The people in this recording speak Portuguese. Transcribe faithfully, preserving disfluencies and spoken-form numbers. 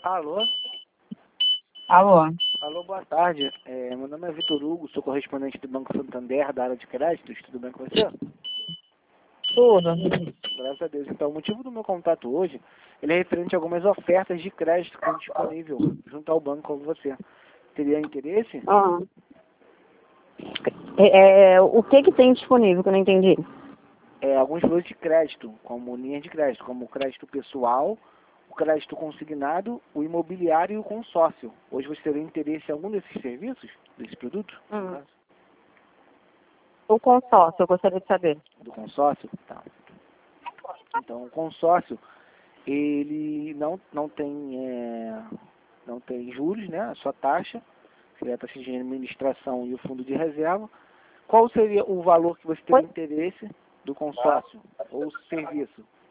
Alô? Alô? Alô, boa tarde. É, meu nome é Vitor Hugo, sou correspondente do Banco Santander, da área de créditos. Tudo bem com você? Tudo. Graças a Deus. Então, o motivo do meu contato hoje, ele é referente a algumas ofertas de crédito que estão disponível junto ao banco com você. Teria interesse? Ah. É, é, o que que tem disponível que eu não entendi? É, alguns valores de crédito, como linhas de crédito, como o crédito pessoal, o crédito consignado, o imobiliário e o consórcio. Hoje você teria interesse em algum desses serviços, desse produto? Hum. O consórcio, eu gostaria de saber. Do consórcio? Tá. Então, o consórcio, ele não, não tem é, não tem juros, né? A sua taxa, seria a taxa de administração e o fundo de reserva. Qual seria o valor que você teria Oi? interesse do consórcio ou serviço?